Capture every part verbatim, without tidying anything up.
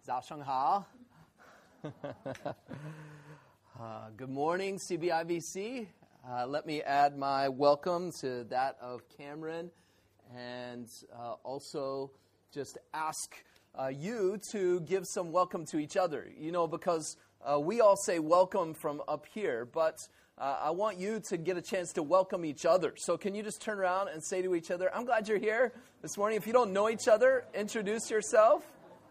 早上好. uh, good morning, C B I B C. Uh, let me add my welcome to that of Cameron, and uh, also just ask uh, you to give some welcome to each other. You know, because uh, we all say welcome from up here, but uh, I want you to get a chance to welcome each other. So can you just turn around and say to each other, I'm glad you're here this morning. If you don't know each other, introduce yourself.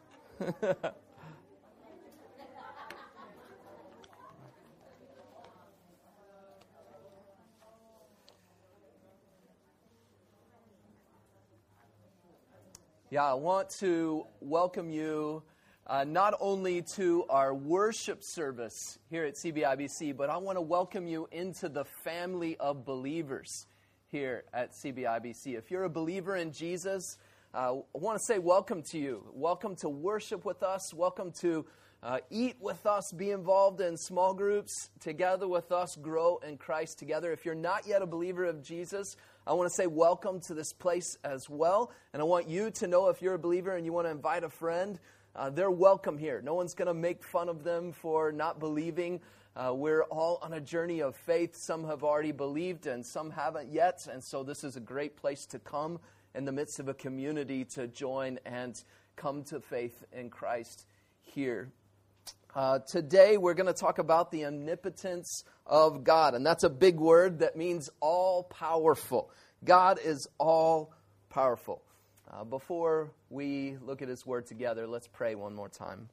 Yeah, I want to welcome you uh, not only to our worship service here at C B I B C, but I want to welcome you into the family of believers here at C B I B C. If you're a believer in Jesus, uh, I want to say welcome to you. Welcome to worship with us. Welcome to uh, eat with us, be involved in small groups together with us, grow in Christ together. If you're not yet a believer of Jesus, I want to say welcome to this place as well. And I want you to know if you're a believer and you want to invite a friend, uh, they're welcome here. No one's going to make fun of them for not believing. Uh, we're all on a journey of faith. Some have already believed and some haven't yet. And so this is a great place to come in the midst of a community to join and come to faith in Christ here. Uh, today we're going to talk about the omnipotence of God, and that's a big word that means all-powerful. God is all-powerful. Uh, before we look at His Word together, let's pray one more time.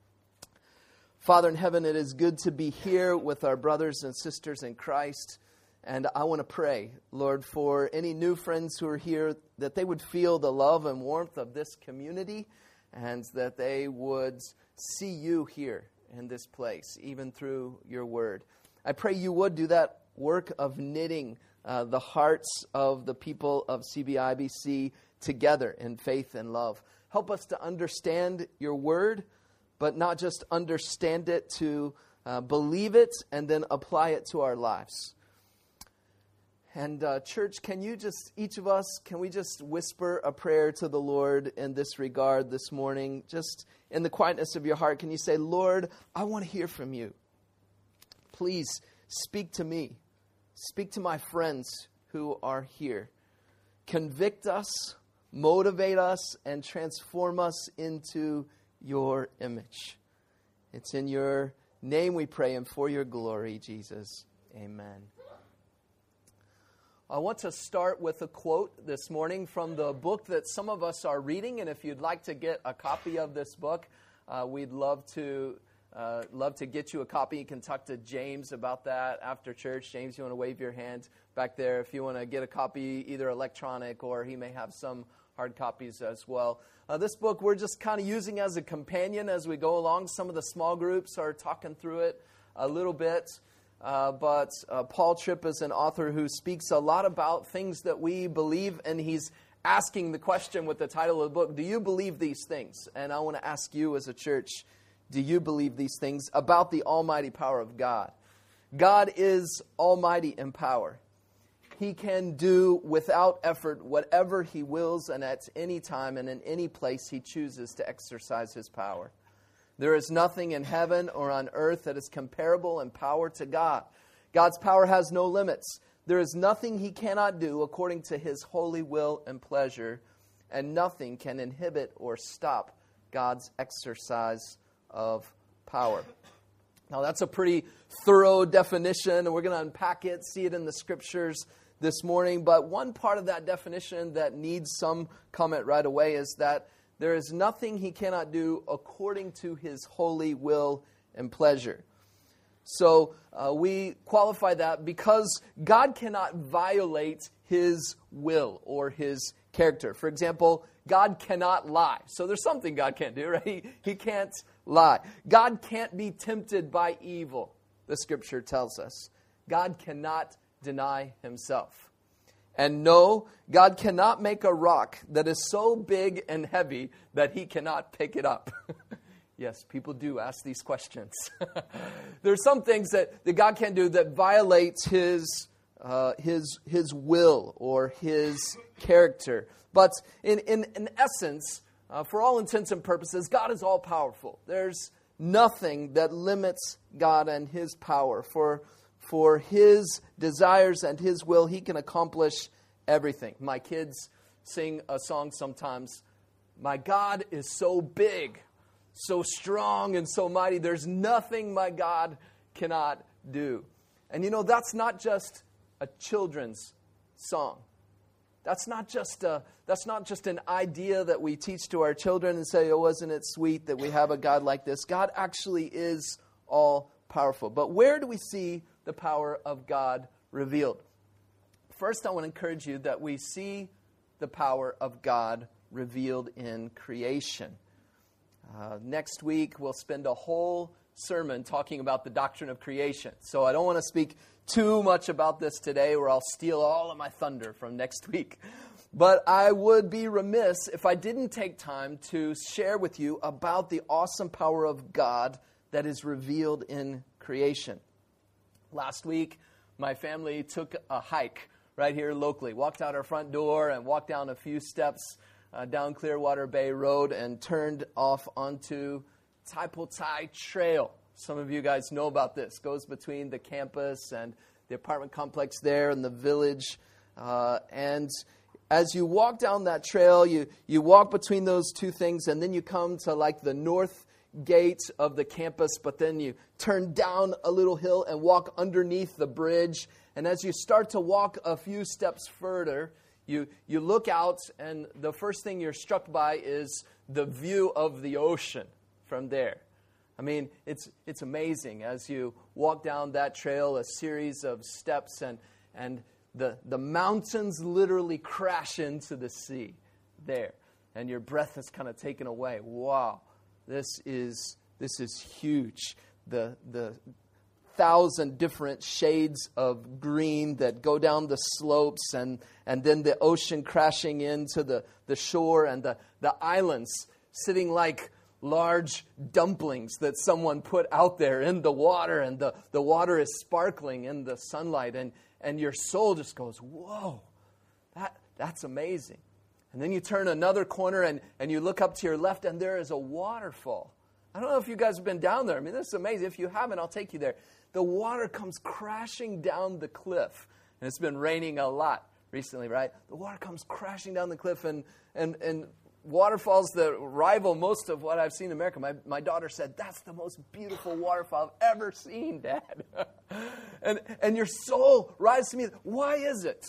Father in heaven, it is good to be here with our brothers and sisters in Christ, and I want to pray, Lord, for any new friends who are here, that they would feel the love and warmth of this community, and that they would see you here in this place, even through your word. I pray you would do that work of knitting uh, the hearts of the people of C B I B C together in faith and love. Help us to understand your word, but not just understand it, to uh, believe it and then apply it to our lives. And uh, church, can you just, each of us, can we just whisper a prayer to the Lord in this regard this morning? Just in the quietness of your heart, can you say, Lord, I want to hear from you. Please speak to me. Speak to my friends who are here. Convict us, motivate us, and transform us into your image. It's in your name we pray and for your glory, Jesus. Amen. I want to start with a quote this morning from the book that some of us are reading. And if you'd like to get a copy of this book, uh, we'd love to uh, love to get you a copy. You can talk to James about that after church. James, you want to wave your hand back there if you want to get a copy, either electronic or he may have some hard copies as well. Uh, this book we're just kind of using as a companion as we go along. Some of the small groups are talking through it a little bit. Uh, but uh, Paul Tripp is an author who speaks a lot about things that we believe, and he's asking the question with the title of the book, do you believe these things? And I want to ask you as a church, do you believe these things about the almighty power of God? God is almighty in power. He can do without effort whatever He wills, and at any time and in any place He chooses to exercise His power. There is nothing in heaven or on earth that is comparable in power to God. God's power has no limits. There is nothing He cannot do according to His holy will and pleasure, and nothing can inhibit or stop God's exercise of power. Now, that's a pretty thorough definition, and we're going to unpack it, see it in the Scriptures this morning. But one part of that definition that needs some comment right away is that there is nothing He cannot do according to His holy will and pleasure. So uh, we qualify that because God cannot violate His will or His character. For example, God cannot lie. So there's something God can't do, right? He, he can't lie. God can't be tempted by evil, the Scripture tells us. God cannot deny Himself. And no, God cannot make a rock that is so big and heavy that He cannot pick it up. Yes, people do ask these questions. There's some things that, that God can do that violates His uh, His His will or His character. But in, in, in essence, Uh, for all intents and purposes, God is all powerful. There's nothing that limits God and His power. For, for His desires and His will, He can accomplish everything. My kids sing a song sometimes, "My God is so big, so strong, and so mighty. There's nothing my God cannot do." And you know, that's not just a children's song. That's not just a, that's not just an idea that we teach to our children and say, "Oh, wasn't it sweet that we have a God like this?" God actually is all powerful. But where do we see the power of God revealed? First, I want to encourage you that we see the power of God revealed in creation. Uh, next week, we'll spend a whole sermon talking about the doctrine of creation. So I don't want to speak too much about this today, or I'll steal all of my thunder from next week. But I would be remiss if I didn't take time to share with you about the awesome power of God that is revealed in creation. Last week, my family took a hike right here locally, walked out our front door and walked down a few steps uh, down Clearwater Bay Road and turned off onto Tai Po Tai Trail. Some of you guys know about this. It goes between the campus and the apartment complex there and the village. Uh, and as you walk down that trail, you, you walk between those two things, and then you come to like the north gate of the campus, but then you turn down a little hill and walk underneath the bridge. And as you start to walk a few steps further, you, you look out, and the first thing you're struck by is the view of the ocean from there. I mean, it's it's amazing as you walk down that trail, a series of steps, and and the the mountains literally crash into the sea there, and your breath is kind of taken away. Wow, this is this is huge. The the thousand different shades of green that go down the slopes, and and then the ocean crashing into the the shore, and the the islands sitting like large dumplings that someone put out there in the water, and the, the water is sparkling in the sunlight, and, and your soul just goes, whoa, that that's amazing. And then you turn another corner, and, and you look up to your left, and there is a waterfall. I don't know if you guys have been down there. I mean, this is amazing. If you haven't, I'll take you there. The water comes crashing down the cliff, and it's been raining a lot recently, right? The water comes crashing down the cliff, and and and waterfalls that rival most of what I've seen in America. My my daughter said, "That's the most beautiful waterfall I've ever seen, Dad." and and your soul rises to me. Why is it?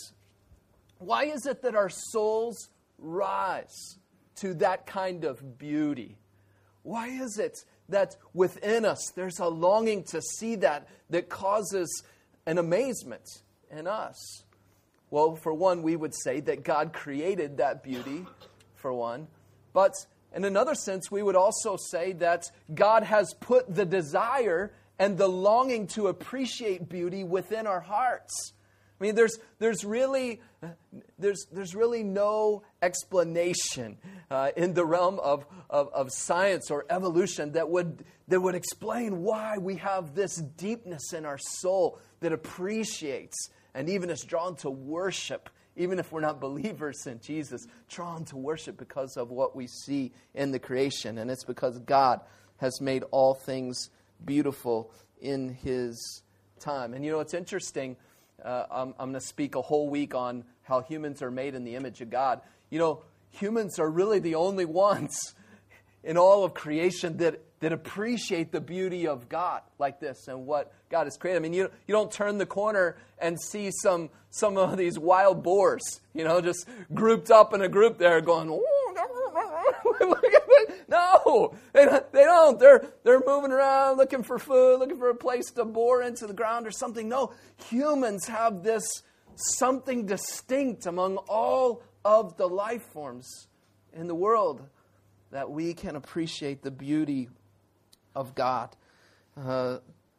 Why is it that our souls rise to that kind of beauty? Why is it that within us there's a longing to see that that causes an amazement in us? Well, for one, we would say that God created that beauty, for one. But in another sense, we would also say that God has put the desire and the longing to appreciate beauty within our hearts. I mean, there's there's really there's there's really no explanation uh, in the realm of, of of science or evolution that would that would explain why we have this deepness in our soul that appreciates and even is drawn to worship, even if we're not believers in Jesus, drawn to worship because of what we see in the creation. And it's because God has made all things beautiful in His time. And you know, it's interesting. Uh, I'm, I'm going to speak a whole week on how humans are made in the image of God. You know, humans are really the only ones in all of creation that, that appreciate the beauty of God like this and what God has created. I mean, you you don't turn the corner and see some some of these wild boars, you know, just grouped up in a group there going, no, they don't, they don't. They're, they're moving around looking for food, looking for a place to bore into the ground or something. No, humans have this something distinct among all of the life forms in the world, that we can appreciate the beauty of God. Uh,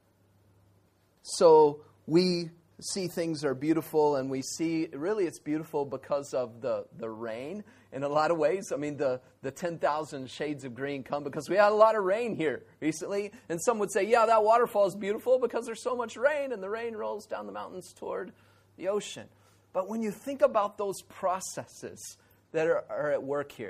so we see things are beautiful, and we see, really it's beautiful because of the, the rain in a lot of ways. I mean, the, the ten thousand shades of green come because we had a lot of rain here recently. And some would say, yeah, that waterfall is beautiful because there's so much rain, and the rain rolls down the mountains toward the ocean. But when you think about those processes that are, are at work here,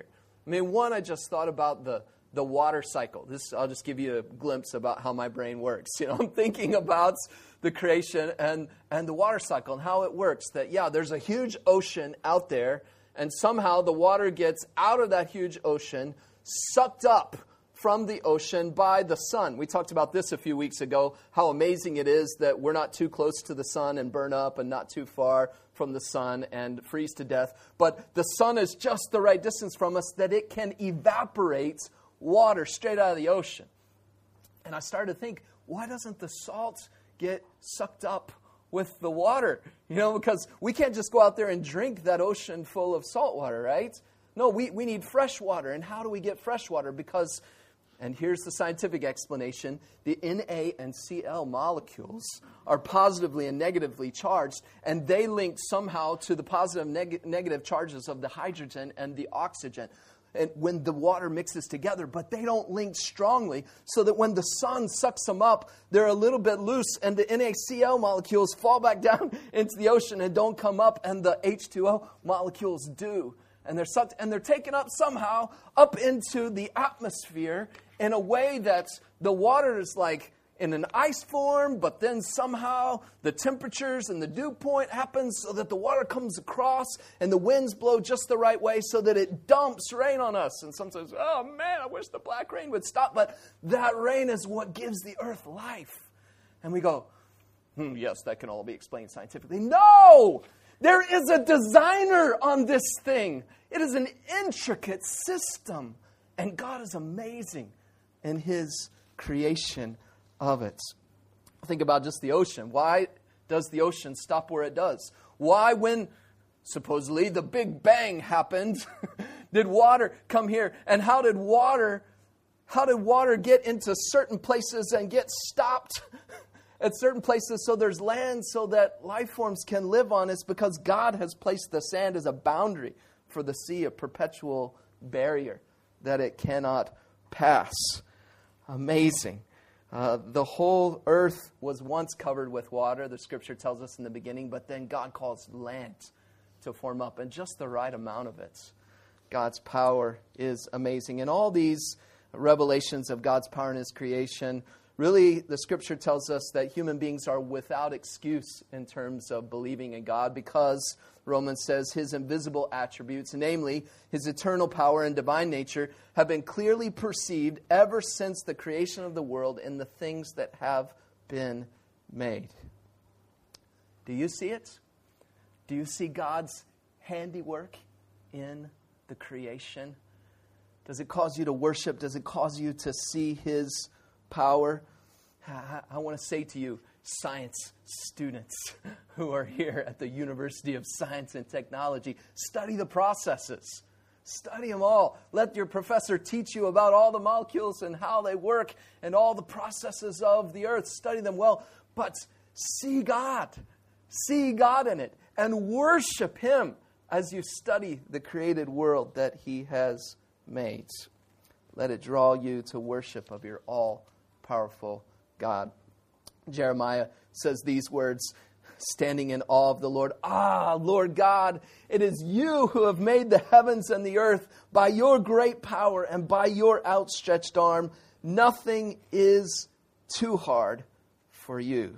I mean, one, I just thought about the, the water cycle. This, I'll just give you a glimpse about how my brain works. You know, I'm thinking about the creation and, and the water cycle and how it works. That, yeah, there's a huge ocean out there, and somehow the water gets out of that huge ocean, sucked up from the ocean by the sun. We talked about this a few weeks ago, how amazing it is that we're not too close to the sun and burn up and not too far from the sun and freeze to death. But the sun is just the right distance from us that it can evaporate water straight out of the ocean. And I started to think, why doesn't the salt get sucked up with the water? You know, because we can't just go out there and drink that ocean full of salt water, right? No, we, we need fresh water. And how do we get fresh water? Because, and here's the scientific explanation, the N A and C L molecules are positively and negatively charged, and they link somehow to the positive and neg- negative charges of the hydrogen and the oxygen. And when the water mixes together, but they don't link strongly, so that when the sun sucks them up, they're a little bit loose, and the N A C L molecules fall back down into the ocean and don't come up, and the H two O molecules do. And they're sucked, and they're taken up somehow up into the atmosphere in a way that the water is like in an ice form, but then somehow the temperatures and the dew point happens so that the water comes across and the winds blow just the right way so that it dumps rain on us. And sometimes, oh man, I wish the black rain would stop. But that rain is what gives the earth life. And we go, hmm, yes, that can all be explained scientifically. No! There is a designer on this thing. It is an intricate system. And God is amazing in His creation of it. Think about just the ocean. Why does the ocean stop where it does? Why, when supposedly the Big Bang happened, did water come here? And how did water, how did water get into certain places and get stopped at certain places so there's land so that life forms can live on? It's because God has placed the sand as a boundary for the sea, a perpetual barrier that it cannot pass. Amazing. Uh, the whole earth was once covered with water, the scripture tells us in the beginning, but then God caused land to form up, and just the right amount of it. God's power is amazing. And all these revelations of God's power in His creation, really, the scripture tells us that human beings are without excuse in terms of believing in God, because Romans says His invisible attributes, namely His eternal power and divine nature, have been clearly perceived ever since the creation of the world in the things that have been made. Do you see it? Do you see God's handiwork in the creation? Does it cause you to worship? Does it cause you to see His power? I want to say to you, science students who are here at the University of Science and Technology, study the processes. Study them all. Let your professor teach you about all the molecules and how they work and all the processes of the earth. Study them well. But see God. See God in it. And worship Him as you study the created world that He has made. Let it draw you to worship of your all-powerful God. Jeremiah says these words, standing in awe of the Lord. Ah, Lord God, it is You who have made the heavens and the earth by Your great power and by Your outstretched arm. Nothing is too hard for You.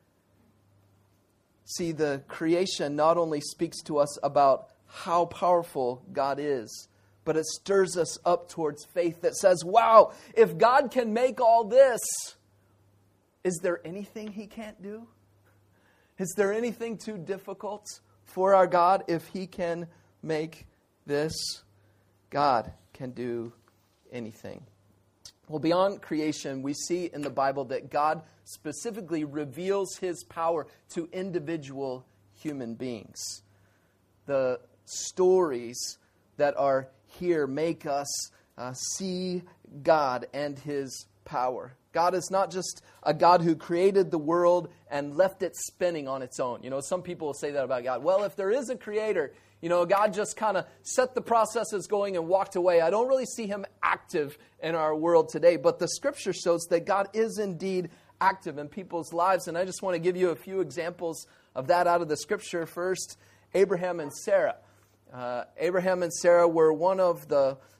See, the creation not only speaks to us about how powerful God is, but it stirs us up towards faith that says, wow, if God can make all this, is there anything He can't do? Is there anything too difficult for our God if He can make this? God can do anything. Well, beyond creation, we see in the Bible that God specifically reveals His power to individual human beings. The stories that are here make us uh, see God and His power. God is not just a God who created the world and left it spinning on its own. You know, some people will say that about God. Well, if there is a creator, you know, God just kind of set the processes going and walked away. I don't really see Him active in our world today. But the scripture shows that God is indeed active in people's lives. And I just want to give you a few examples of that out of the scripture. First, Abraham and Sarah. Uh, Abraham and Sarah were one of the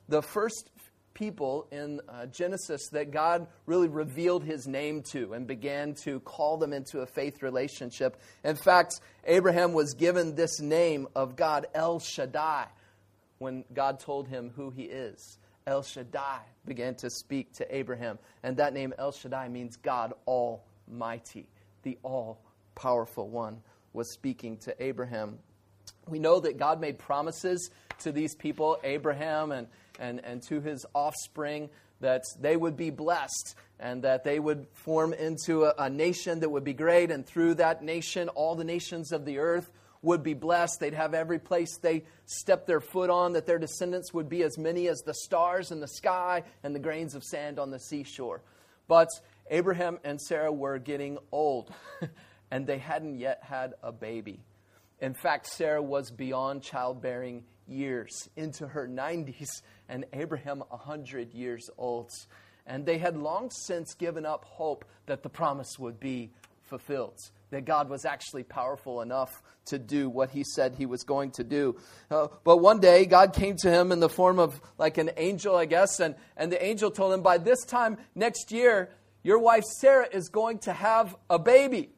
the first people in uh, Genesis that God really revealed his name to and began to call them into a faith relationship. In fact, Abraham was given this name of God, El Shaddai, when God told him who he is. El Shaddai began to speak to Abraham. And that name, El Shaddai, means God Almighty. The all-powerful one was speaking to Abraham. We know that God made promises to these people, Abraham and And, and to his offspring, that they would be blessed and that they would form into a, a nation that would be great. And through that nation, all the nations of the earth would be blessed. They'd have every place they stepped their foot on, that their descendants would be as many as the stars in the sky and the grains of sand on the seashore. But Abraham and Sarah were getting old, and they hadn't yet had a baby. In fact, Sarah was beyond childbearing years, into her nineties, and Abraham one hundred years old. And they had long since given up hope that the promise would be fulfilled, that God was actually powerful enough to do what he said he was going to do. Uh, but one day, God came to him in the form of like an angel, I guess, and, and the angel told him, by this time next year, your wife Sarah is going to have a baby.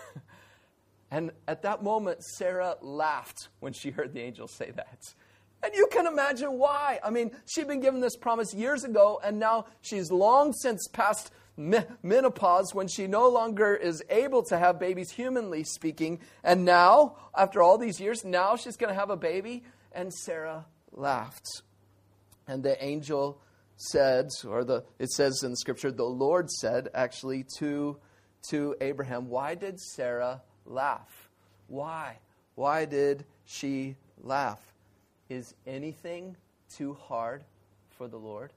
And at that moment, Sarah laughed when she heard the angel say that. And you can imagine why. I mean, she'd been given this promise years ago, and now she's long since past menopause when she no longer is able to have babies, humanly speaking. And now, after all these years, now she's going to have a baby. And Sarah laughed. And the angel said, or the it says in Scripture, the Lord said, actually, to, to Abraham, why did Sarah laugh? Why? Why did she laugh? Is anything too hard for the Lord?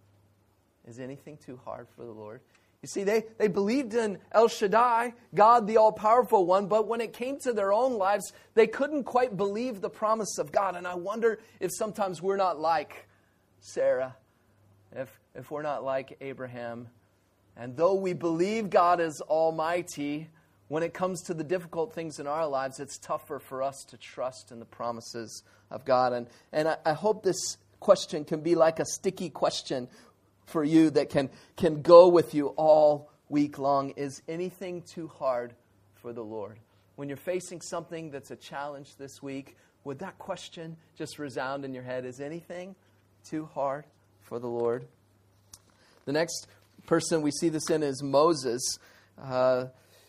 Is anything too hard for the Lord? You see, they, they believed in El Shaddai, God the all-powerful one, but when it came to their own lives, they couldn't quite believe the promise of God. And I wonder if sometimes we're not like Sarah, if, if we're not like Abraham. And though we believe God is almighty, when it comes to the difficult things in our lives, it's tougher for us to trust in the promises of God. And, and I, I hope this question can be like a sticky question for you that can, can go with you all week long. Is anything too hard for the Lord? When you're facing something that's a challenge this week, would that question just resound in your head? Is anything too hard for the Lord? The next person we see this in is Moses. Uh,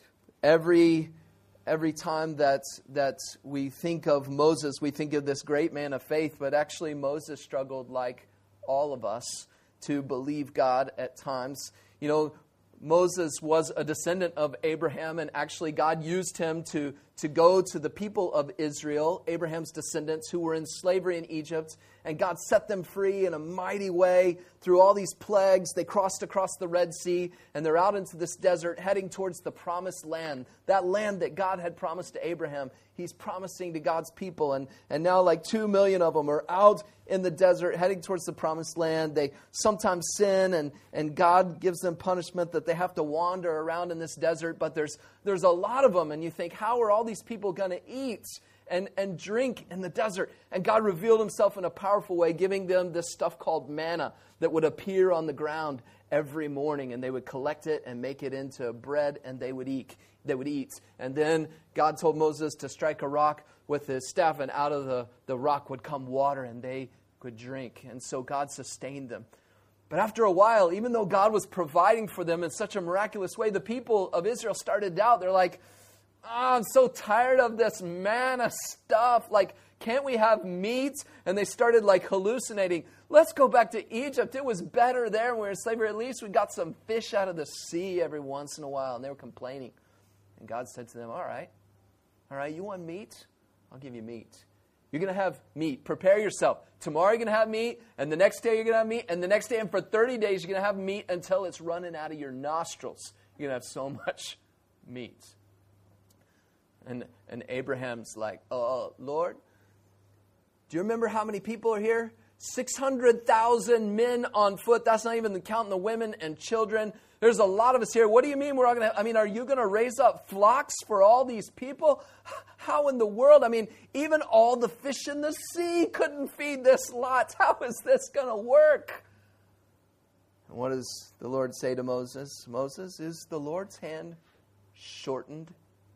Every every time that that we think of Moses, we think of this great man of faith, but actually Moses struggled like all of us to believe God at times. You know, Moses was a descendant of Abraham, and actually God used him to, to go to the people of Israel, Abraham's descendants, who were in slavery in Egypt, and God set them free in a mighty way through all these plagues. They crossed across the Red Sea, and they're out into this desert heading towards the promised land, that land that God had promised to Abraham. He's promising to God's people, and, and now like two million of them are out in the desert heading towards the promised land. They sometimes sin, and, and God gives them punishment that they have to wander around in this desert, but there's there's a lot of them, and you think, how are all these people going to eat and, and drink in the desert? And God revealed himself in a powerful way, giving them this stuff called manna that would appear on the ground every morning, and they would collect it and make it into bread, and they would eat. They would eat. And then God told Moses to strike a rock with his staff, and out of the, the rock would come water, and they could drink. And so God sustained them. But after a while, even though God was providing for them in such a miraculous way, the people of Israel started to doubt. They're like, oh, I'm so tired of this manna stuff. Like, can't we have meat? And they started like hallucinating. Let's go back to Egypt. It was better there when we were in slavery. At least we got some fish out of the sea every once in a while. And they were complaining. And God said to them, all right, all right, you want meat? I'll give you meat. You're going to have meat. Prepare yourself. Tomorrow you're going to have meat, and the next day you're going to have meat, and the next day, and for thirty days you're going to have meat until it's running out of your nostrils. You're going to have so much meat. And, and Abraham's like, oh, Lord, do you remember how many people are here? six hundred thousand men on foot. That's not even counting the women and children. There's a lot of us here. What do you mean we're all going to, I mean, are you going to raise up flocks for all these people? How in the world? I mean, even all the fish in the sea couldn't feed this lot. How is this going to work? And what does the Lord say to Moses? Moses, is the Lord's hand shortened?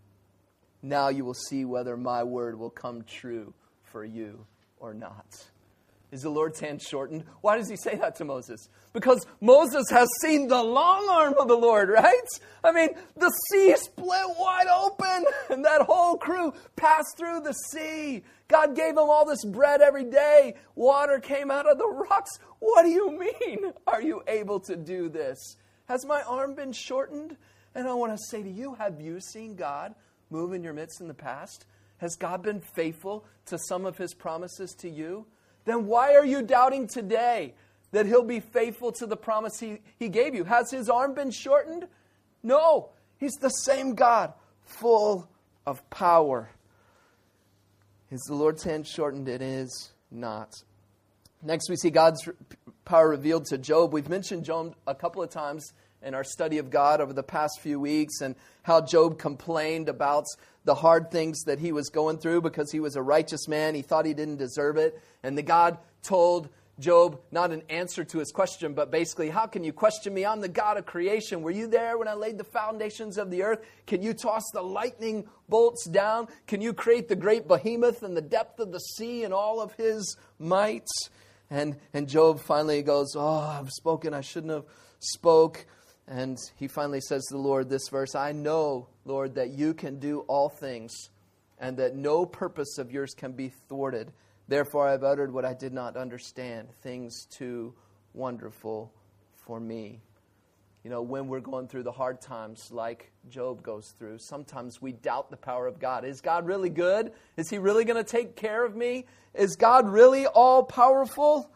Now you will see whether my word will come true for you or not. Is the Lord's hand shortened? Why does he say that to Moses? Because Moses has seen the long arm of the Lord, right? I mean, the sea split wide open and that whole crew passed through the sea. God gave them all this bread every day. Water came out of the rocks. What do you mean? Are you able to do this? Has my arm been shortened? And I want to say to you, have you seen God move in your midst in the past? Has God been faithful to some of his promises to you? Then why are you doubting today that he'll be faithful to the promise he, he gave you? Has his arm been shortened? No. He's the same God, full of power. Is the Lord's hand shortened? It is not. Next, we see God's power revealed to Job. We've mentioned Job a couple of times in our study of God over the past few weeks, and how Job complained about the hard things that he was going through because he was a righteous man. He thought he didn't deserve it. And the God told Job not an answer to his question, but basically, how can you question me? I'm the God of creation. Were you there when I laid the foundations of the earth? Can you toss the lightning bolts down? Can you create the great behemoth and the depth of the sea and all of his might? And, and Job finally goes, oh, I've spoken. I shouldn't have spoke. And he finally says to the Lord this verse, I know, Lord, that you can do all things and that no purpose of yours can be thwarted. Therefore, I've uttered what I did not understand, things too wonderful for me. You know, when we're going through the hard times like Job goes through, sometimes we doubt the power of God. Is God really good? Is he really going to take care of me? Is God really all powerful?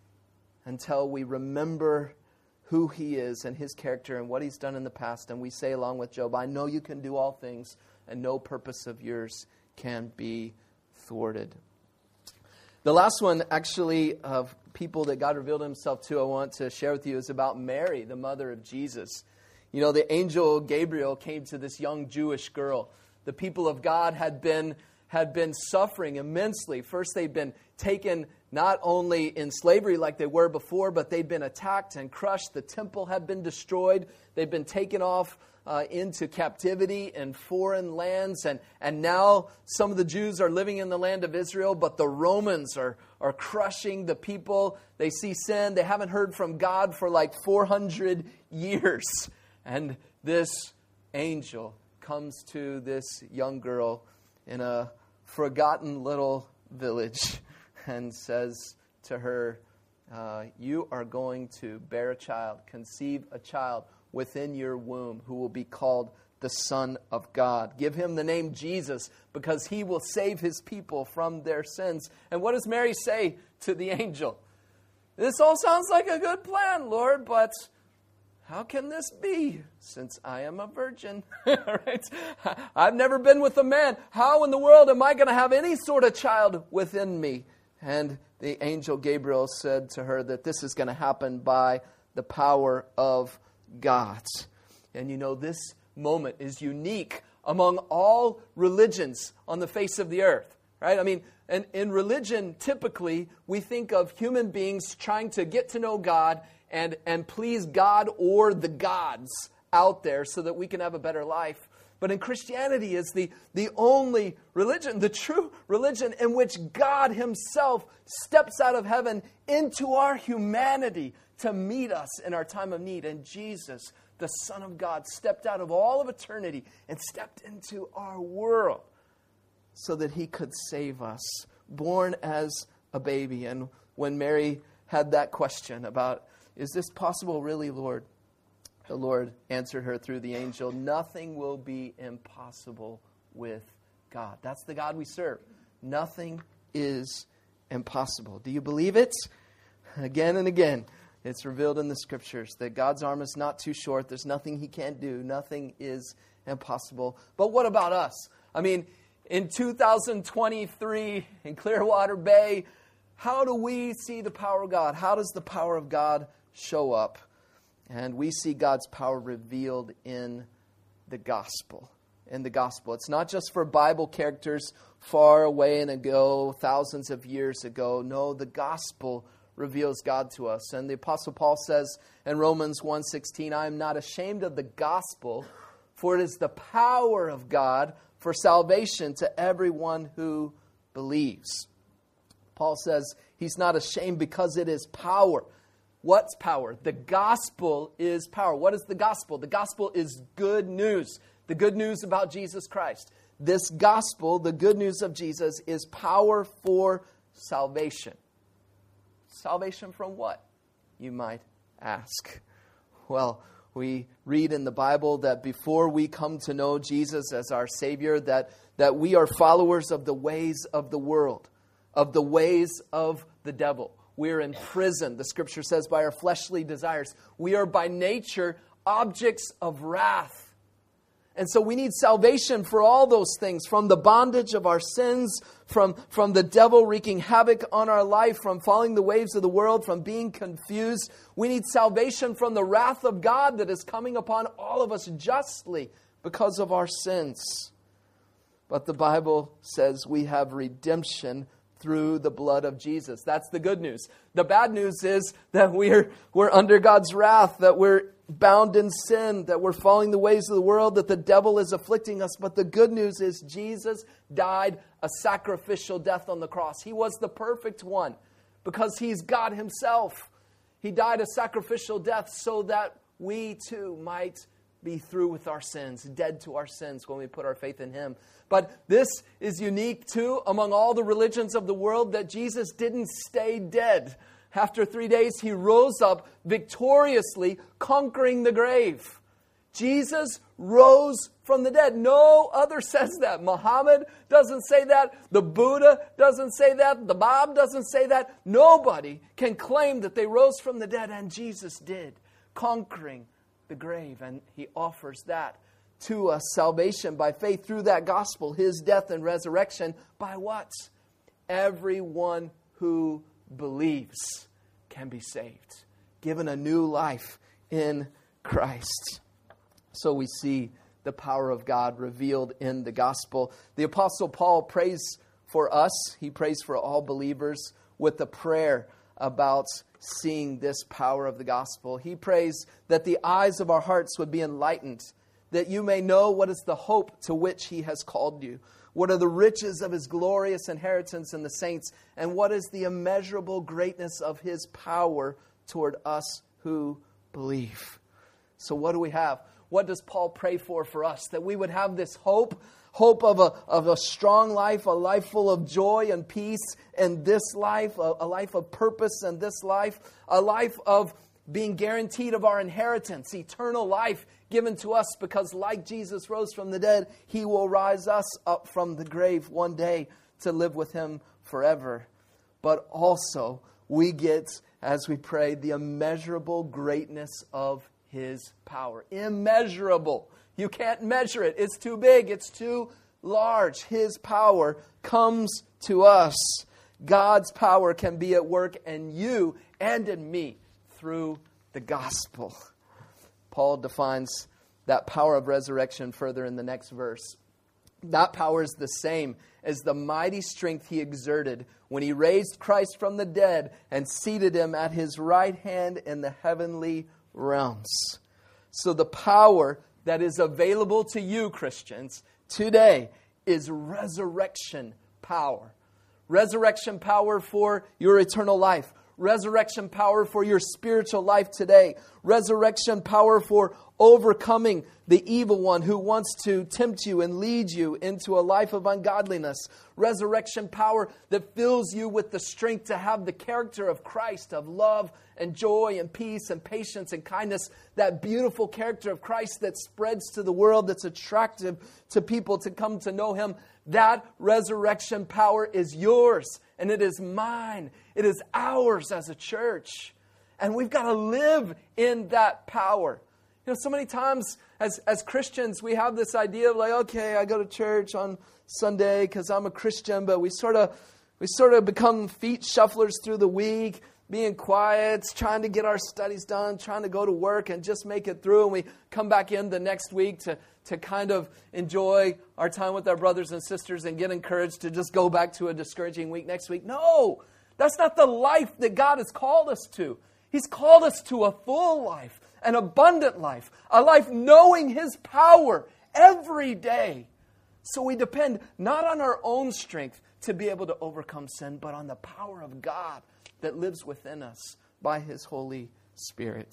Until we remember who he is and his character and what he's done in the past. And we say along with Job, I know you can do all things and no purpose of yours can be thwarted. The last one, actually, of people that God revealed himself to, I want to share with you, is about Mary, the mother of Jesus. You know, the angel Gabriel came to this young Jewish girl. The people of God had been had been suffering immensely. First, they'd been taken not only in slavery like they were before, but they'd been attacked and crushed. The temple had been destroyed. They'd been taken off uh, into captivity in foreign lands. And, and now some of the Jews are living in the land of Israel, but the Romans are, are crushing the people. They see sin. They haven't heard from God for like four hundred years. And this angel comes to this young girl in a forgotten little village and says to her, uh, you are going to bear a child, conceive a child within your womb who will be called the Son of God. Give him the name Jesus because he will save his people from their sins. And what does Mary say to the angel? This all sounds like a good plan, Lord, but how can this be since I am a virgin? Right? I've never been with a man. How in the world am I going to have any sort of child within me? And the angel Gabriel said to her that this is going to happen by the power of God. And you know, this moment is unique among all religions on the face of the earth. Right? I mean, and in religion, typically, we think of human beings trying to get to know God and, and please God or the gods out there so that we can have a better life. But in Christianity is the, the only religion, the true religion in which God himself steps out of heaven into our humanity to meet us in our time of need. And Jesus, the Son of God, stepped out of all of eternity and stepped into our world so that he could save us, born as a baby. And when Mary had that question about, is this possible really, Lord? The Lord answered her through the angel, nothing will be impossible with God. That's the God we serve. Nothing is impossible. Do you believe it? Again and again, it's revealed in the Scriptures that God's arm is not too short. There's nothing he can't do. Nothing is impossible. But what about us? I mean, in two thousand twenty-three, in Clearwater Bay, How do we see the power of God? How does the power of God show up? And we see God's power revealed in the gospel. In the gospel. It's not just for Bible characters far away and ago, thousands of years ago. No, the gospel reveals God to us. And the Apostle Paul says in Romans one sixteen, I am not ashamed of the gospel, for it is the power of God for salvation to everyone who believes. Paul says he's not ashamed because it is power. What's power? The gospel is power. What is the gospel? The gospel is good news. The good news about Jesus Christ. This gospel, the good news of Jesus, is power for salvation. Salvation from what, you might ask? Well, we read in the Bible that before we come to know Jesus as our Savior, that, that we are followers of the ways of the world, of the ways of the devil. We're in prison, the Scripture says, by our fleshly desires. We are by nature objects of wrath. And so we need salvation for all those things, from the bondage of our sins, from, from the devil wreaking havoc on our life, from following the waves of the world, from being confused. We need salvation from the wrath of God that is coming upon all of us justly because of our sins. But the Bible says we have redemption through the blood of Jesus. That's the good news. The bad news is that we're, we're under God's wrath, that we're bound in sin, that we're following the ways of the world, that the devil is afflicting us. But the good news is Jesus died a sacrificial death on the cross. He was the perfect one because He's God Himself. He died a sacrificial death so that we too might be through with our sins, dead to our sins when we put our faith in Him. But this is unique too among all the religions of the world, that Jesus didn't stay dead. After three days, He rose up victoriously, conquering the grave. Jesus rose from the dead. No other says that. Muhammad doesn't say that. The Buddha doesn't say that. The Bab doesn't say that. Nobody can claim that they rose from the dead, and Jesus did, conquering the grave. And He offers that to us, salvation by faith through that gospel, His death and resurrection. By what? Everyone who believes can be saved, given a new life in Christ. So we see the power of God revealed in the gospel. The Apostle Paul prays for us. He prays for all believers with a prayer about seeing this power of the gospel. He prays that the eyes of our hearts would be enlightened, that you may know what is the hope to which He has called you, what are the riches of His glorious inheritance in the saints, and what is the immeasurable greatness of His power toward us who believe. So what do we have? What does Paul pray for for us? That we would have this hope, hope of a, of a strong life, a life full of joy and peace in this life, a, a life of purpose in this life, a life of being guaranteed of our inheritance, eternal life given to us, because like Jesus rose from the dead, He will rise us up from the grave one day to live with Him forever. But also, we get, as we pray, the immeasurable greatness of His power. Immeasurable. You can't measure it. It's too big. It's too large. His power comes to us. God's power can be at work in you and in me through the gospel. Paul defines that power of resurrection further in the next verse. That power is the same as the mighty strength He exerted when He raised Christ from the dead and seated Him at His right hand in the heavenly realms. So the power that is available to you, Christians, today is resurrection power. Resurrection power for your eternal life. Resurrection power for your spiritual life today. Resurrection power for overcoming the evil one who wants to tempt you and lead you into a life of ungodliness. Resurrection power that fills you with the strength to have the character of Christ, of love and joy and peace and patience and kindness. That beautiful character of Christ that spreads to the world, that's attractive to people to come to know Him. That resurrection power is yours. And it is mine. It is ours as a church. And we've got to live in that power. You know, so many times as, as Christians, we have this idea of like, okay, I go to church on Sunday because I'm a Christian, but we sort of We sort of become feet shufflers through the week, being quiet, trying to get our studies done, trying to go to work and just make it through. And we come back in the next week to, to kind of enjoy our time with our brothers and sisters and get encouraged to just go back to a discouraging week next week. No, that's not the life that God has called us to. He's called us to a full life, an abundant life, a life knowing His power every day. So we depend not on our own strength to be able to overcome sin, but on the power of God that lives within us by His Holy Spirit.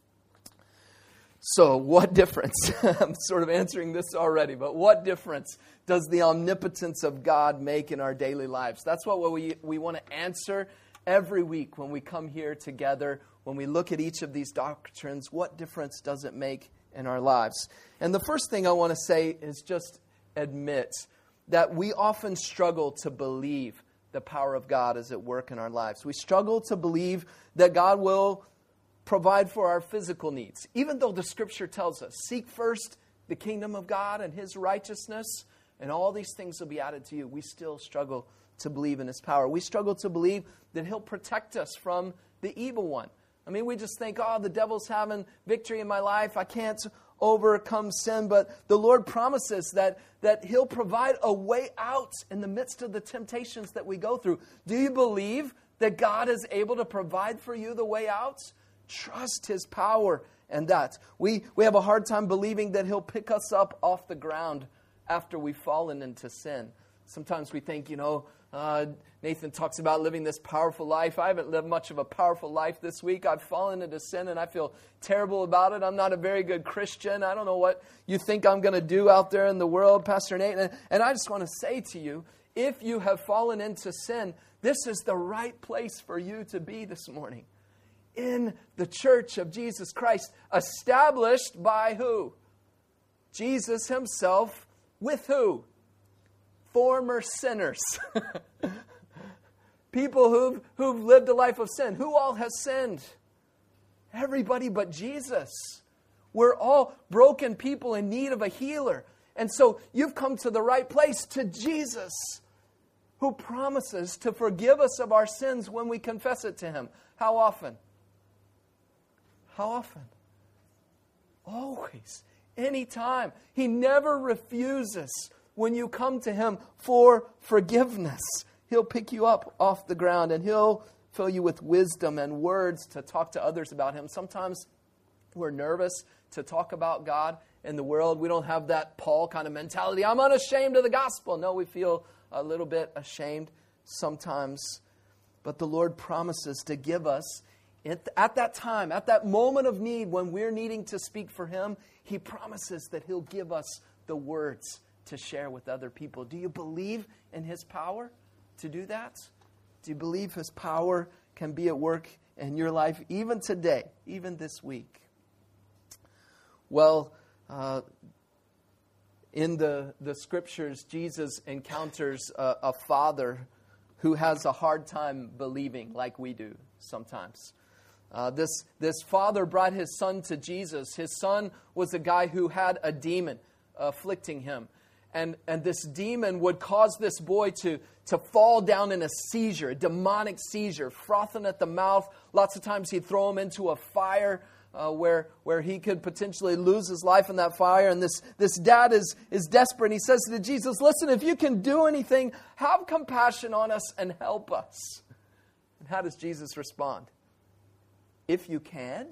So what difference? I'm sort of answering this already, but what difference does the omnipotence of God make in our daily lives? That's what we, we want to answer every week when we come here together, when we look at each of these doctrines. What difference does it make in our lives? And the first thing I want to say is just admit that we often struggle to believe the power of God is at work in our lives. We struggle to believe that God will provide for our physical needs, even though the Scripture tells us, seek first the kingdom of God and His righteousness, and all these things will be added to you. We still struggle to believe in His power. We struggle to believe that He'll protect us from the evil one. I mean, we just think, oh, the devil's having victory in my life. I can't overcome sin. But the Lord promises that, that He'll provide a way out in the midst of the temptations that we go through. Do you believe that God is able to provide for you the way out? Trust His power and that. We, we have a hard time believing that He'll pick us up off the ground after we've fallen into sin. Sometimes we think, you know, uh, Nathan talks about living this powerful life. I haven't lived much of a powerful life this week. I've fallen into sin and I feel terrible about it. I'm not a very good Christian. I don't know what you think I'm going to do out there in the world, Pastor Nate. And, and I just want to say to you, if you have fallen into sin, this is the right place for you to be this morning. In the church of Jesus Christ, established by who? Jesus Himself. With who? Former sinners. People who've, who've lived a life of sin. Who all has sinned? Everybody but Jesus. We're all broken people in need of a healer. And so you've come to the right place, to Jesus, who promises to forgive us of our sins when we confess it to Him. How often? How often? Always. Anytime. He never refuses when you come to Him for forgiveness. He'll pick you up off the ground and He'll fill you with wisdom and words to talk to others about Him. Sometimes we're nervous to talk about God in the world. We don't have that Paul kind of mentality. I'm unashamed of the gospel. No, we feel a little bit ashamed sometimes. But the Lord promises to give us, at that time, at that moment of need when we're needing to speak for Him, He promises that He'll give us the words to share with other people. Do you believe in His power to do that? Do you believe His power can be at work in your life even today, even this week? Well, uh, in the, the Scriptures, Jesus encounters a, a father who has a hard time believing like we do sometimes. Uh, this, this father brought his son to Jesus. His son was a guy who had a demon afflicting him. And, and this demon would cause this boy to, to fall down in a seizure, a demonic seizure, frothing at the mouth. Lots of times he'd throw him into a fire uh, where, where he could potentially lose his life in that fire. And this, this dad is, is desperate. He says to Jesus, listen, if you can do anything, have compassion on us and help us. And how does Jesus respond? If you can?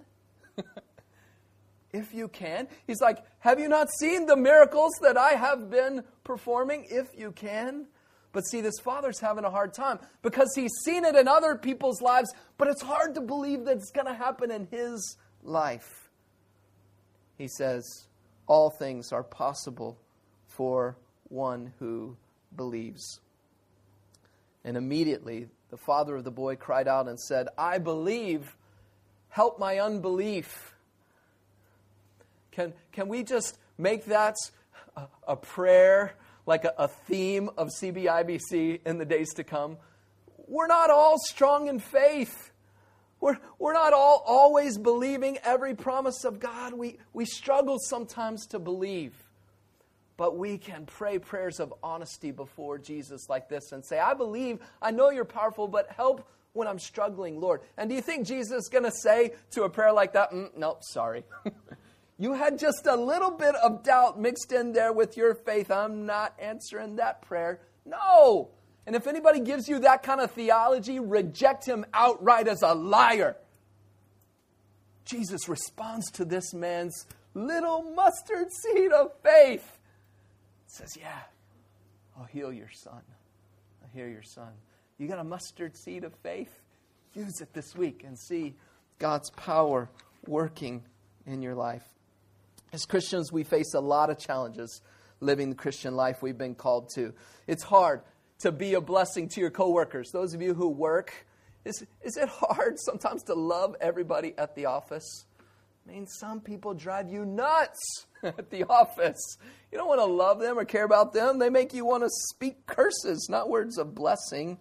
If you can. He's like, have you not seen the miracles that I have been performing? If you can. But see, this father's having a hard time because he's seen it in other people's lives, but it's hard to believe that it's going to happen in his life. He says, all things are possible for one who believes. And immediately, the father of the boy cried out and said, I believe, help my unbelief. Can, can we just make that a, a prayer, like a, a theme of C B I B C in the days to come? We're not all strong in faith. We're, we're not all always believing every promise of God. We, we struggle sometimes to believe. But we can pray prayers of honesty before Jesus like this and say, I believe, I know you're powerful, but help when I'm struggling, Lord. And do you think Jesus is going to say to a prayer like that, mm, nope, sorry. You had just a little bit of doubt mixed in there with your faith. I'm not answering that prayer. No. And if anybody gives you that kind of theology, reject him outright as a liar. Jesus responds to this man's little mustard seed of faith. Says, yeah, I'll heal your son. I'll heal your son. You got a mustard seed of faith? Use it this week and see God's power working in your life. As Christians, we face a lot of challenges living the Christian life we've been called to. It's hard to be a blessing to your coworkers. Those of you who work, is, is it hard sometimes to love everybody at the office? I mean, some people drive you nuts at the office. You don't want to love them or care about them. They make you want to speak curses, not words of blessing.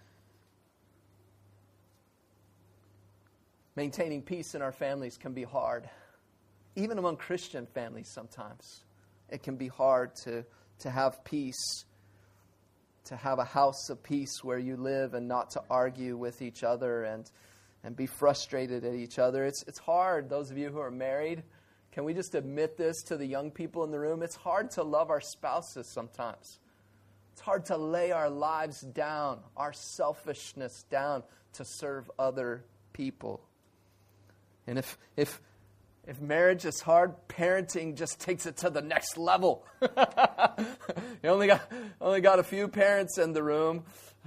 Maintaining peace in our families can be hard. Even among Christian families sometimes. It can be hard to, to have peace, to have a house of peace where you live and not to argue with each other and and be frustrated at each other. It's it's hard. Those of you who are married, can we just admit this to the young people in the room? It's hard to love our spouses sometimes. It's hard to lay our lives down, our selfishness down to serve other people. And if if if marriage is hard, parenting just takes it to the next level. You only got only got a few parents in the room.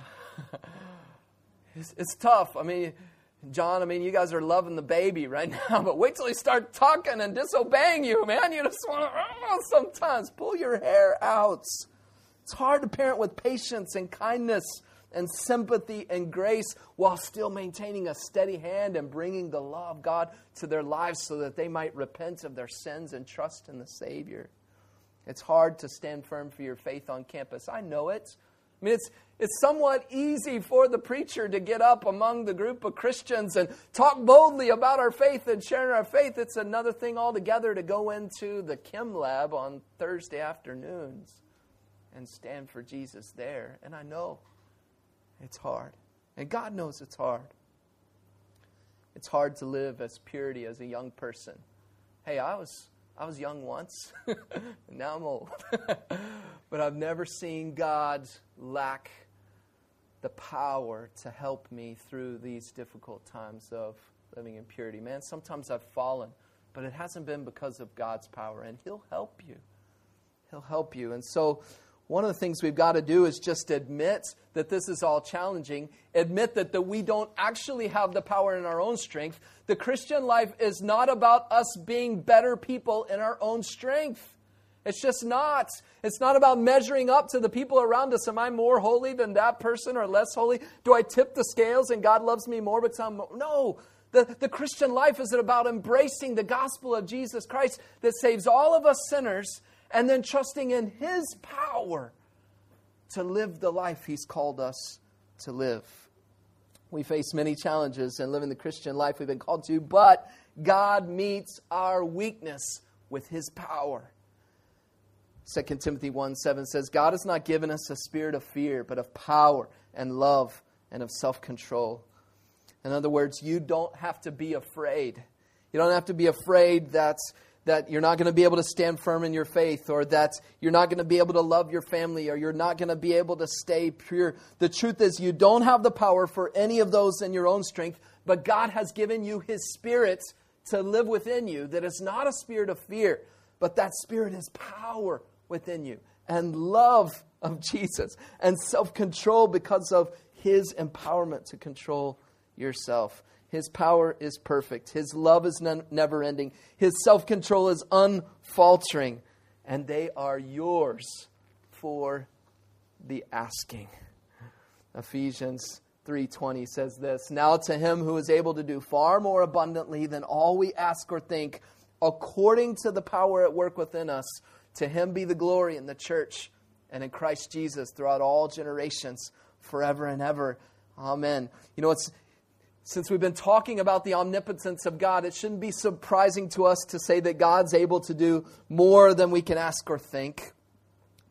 It's, it's tough. I mean, John, I mean, you guys are loving the baby right now, but wait till he starts talking and disobeying you, man. You just want to, oh, sometimes pull your hair out. It's hard to parent with patience and kindness and sympathy and grace while still maintaining a steady hand and bringing the law of God to their lives so that they might repent of their sins and trust in the Savior. It's hard to stand firm for your faith on campus. I know it. I mean, it's it's somewhat easy for the preacher to get up among the group of Christians and talk boldly about our faith and sharing our faith. It's another thing altogether to go into the chem lab on Thursday afternoons and stand for Jesus there. And I know it's hard. And God knows it's hard. It's hard to live as purity as a young person. Hey, I was I was young once. Now I'm old. But I've never seen God lack the power to help me through these difficult times of living in purity. Man, sometimes I've fallen, but it hasn't been because of God's power, and He'll help you. He'll help you. And so one of the things we've got to do is just admit that this is all challenging. Admit that, that we don't actually have the power in our own strength. The Christian life is not about us being better people in our own strength. It's just not. It's not about measuring up to the people around us. Am I more holy than that person or less holy? Do I tip the scales and God loves me more because I'm more? No. The, the Christian life is about embracing the gospel of Jesus Christ that saves all of us sinners and then trusting in His power to live the life He's called us to live. We face many challenges in living the Christian life we've been called to, but God meets our weakness with His power. Second Timothy one seven says, God has not given us a spirit of fear, but of power and love and of self-control. In other words, you don't have to be afraid. You don't have to be afraid that, that you're not going to be able to stand firm in your faith, or that you're not going to be able to love your family, or you're not going to be able to stay pure. The truth is, you don't have the power for any of those in your own strength, but God has given you His Spirit to live within you that is not a spirit of fear, but that Spirit is power within you, and love of Jesus, and self-control because of His empowerment to control yourself. His power is perfect. His love is non- never-ending. His self-control is unfaltering, and they are yours for the asking. Ephesians three twenty says this, Now to Him who is able to do far more abundantly than all we ask or think, according to the power at work within us, to Him be the glory in the church and in Christ Jesus throughout all generations, forever and ever. Amen. You know, it's since we've been talking about the omnipotence of God, it shouldn't be surprising to us to say that God's able to do more than we can ask or think.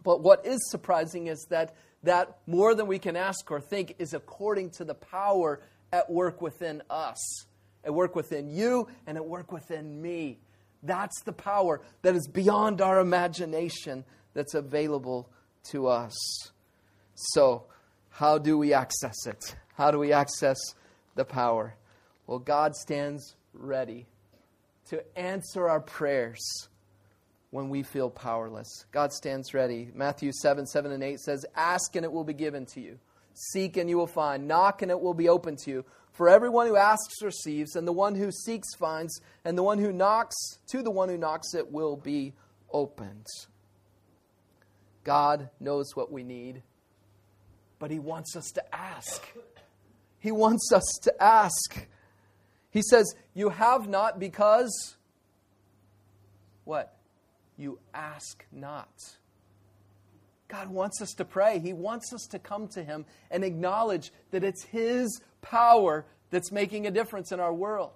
But what is surprising is that that more than we can ask or think is according to the power at work within us, at work within you, and at work within me. That's the power that is beyond our imagination that's available to us. So, how do we access it? How do we access the power? Well, God stands ready to answer our prayers when we feel powerless. God stands ready. Matthew seven, seven and eight says, "Ask and it will be given to you. Seek and you will find. Knock and it will be opened to you. For everyone who asks receives, and the one who seeks finds, and the one who knocks, to the one who knocks it will be opened." God knows what we need, but He wants us to ask. He wants us to ask. He says, "You have not because," what? "You ask not." God wants us to pray. He wants us to come to Him and acknowledge that it's His power that's making a difference in our world.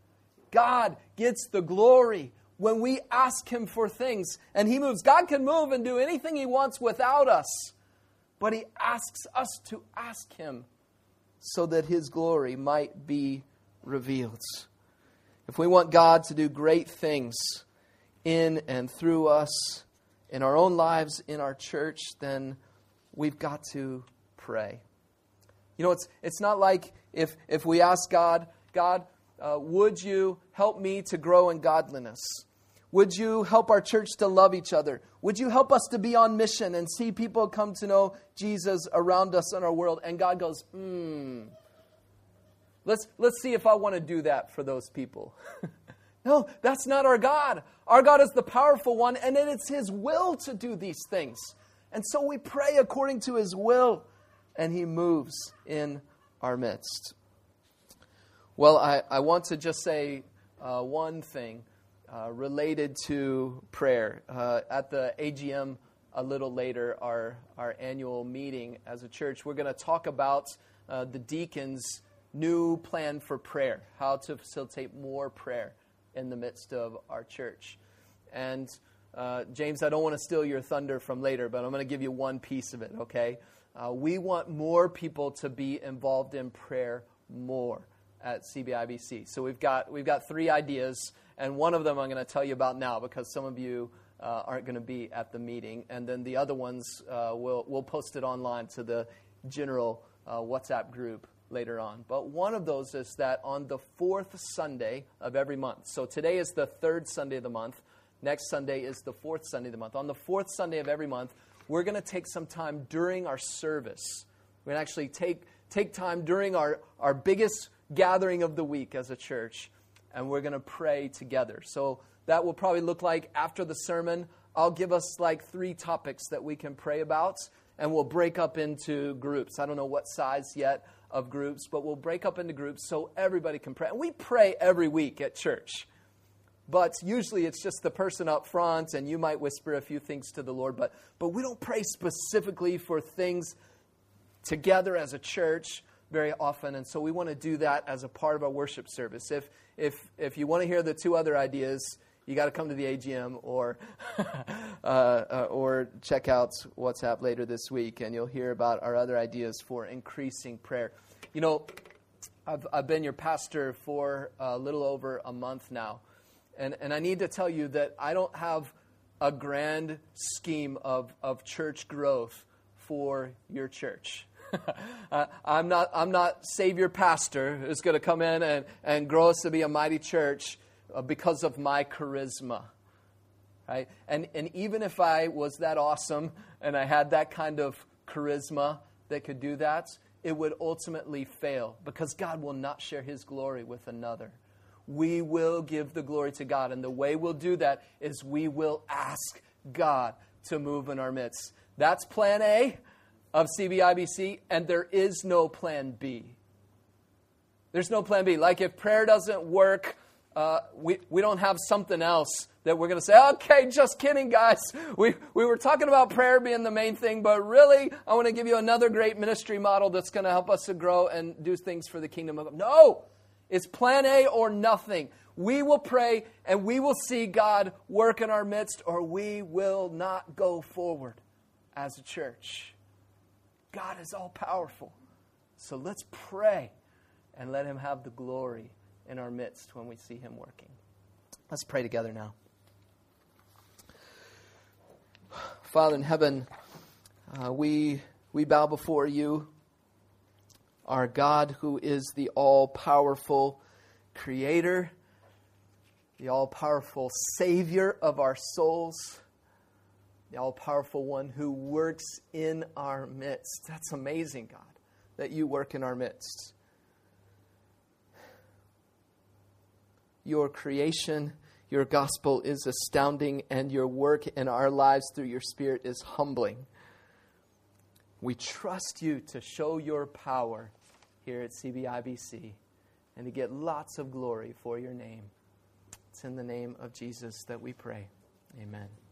God gets the glory when we ask Him for things, and He moves. God can move and do anything He wants without us, but He asks us to ask Him so that His glory might be revealed. If we want God to do great things in and through us, in our own lives, in our church, then we've got to pray. You know, it's it's not like if, if we ask God, God, uh, would you help me to grow in godliness? Would you help our church to love each other? Would you help us to be on mission and see people come to know Jesus around us in our world? And God goes, hmm, let's, let's see if I want to do that for those people. No, that's not our God. Our God is the powerful one, and then it's His will to do these things. And so we pray according to His will, and He moves in our midst. Well, I, I want to just say uh, one thing uh, related to prayer. Uh, at the A G M a little later, our, our annual meeting as a church, we're going to talk about uh, the deacons' new plan for prayer, how to facilitate more prayer in the midst of our church. And uh, James, I don't want to steal your thunder from later, but I'm going to give you one piece of it, okay? Uh, we want more people to be involved in prayer more at C B I B C. So we've got we've got three ideas, and one of them I'm going to tell you about now because some of you uh, aren't going to be at the meeting, and then the other ones uh, we'll we'll post it online to the general uh, WhatsApp group later on. But one of those is that on the fourth Sunday of every month, so today is the third Sunday of the month, next Sunday is the fourth Sunday of the month. On the fourth Sunday of every month, we're going to take some time during our service. We're going to actually take, take time during our, our biggest gathering of the week as a church, and we're going to pray together. So that will probably look like after the sermon, I'll give us like three topics that we can pray about, and we'll break up into groups. I don't know what size yet of groups, but we'll break up into groups so everybody can pray. And we pray every week at church, but usually it's just the person up front, and you might whisper a few things to the Lord, but but we don't pray specifically for things together as a church very often, and so we want to do that as a part of our worship service. If if if you want to hear the two other ideas, you got to come to the A G M or uh, uh, or check out WhatsApp later this week, and you'll hear about our other ideas for increasing prayer. You know, I've I've been your pastor for a little over a month now, and and I need to tell you that I don't have a grand scheme of of church growth for your church. uh, I'm not I'm not Savior Pastor who's going to come in and, and grow us to be a mighty church uh, because of my charisma, right? And and even if I was that awesome and I had that kind of charisma that could do that, it would ultimately fail because God will not share His glory with another. We will give the glory to God, and the way we'll do that is we will ask God to move in our midst. That's plan A of C B I B C, and there is no plan B. There's no plan B. Like if prayer doesn't work, uh, we, we don't have something else that we're going to say, okay, just kidding, guys. We we were talking about prayer being the main thing, but really, I want to give you another great ministry model that's going to help us to grow and do things for the kingdom of God. No, it's plan A or nothing. We will pray, and we will see God work in our midst, or we will not go forward. as a church. God is all powerful. So let's pray and let him have the glory in our midst when we see him working. Let's pray together now. Father in heaven, uh, we we bow before you, our God who is the all-powerful Creator, the all-powerful Savior of our souls, the all-powerful one who works in our midst. That's amazing, God, that you work in our midst. Your creation, your gospel is astounding, and your work in our lives through your Spirit is humbling. We trust you to show your power here at C B I B C and to get lots of glory for your name. It's in the name of Jesus that we pray. Amen.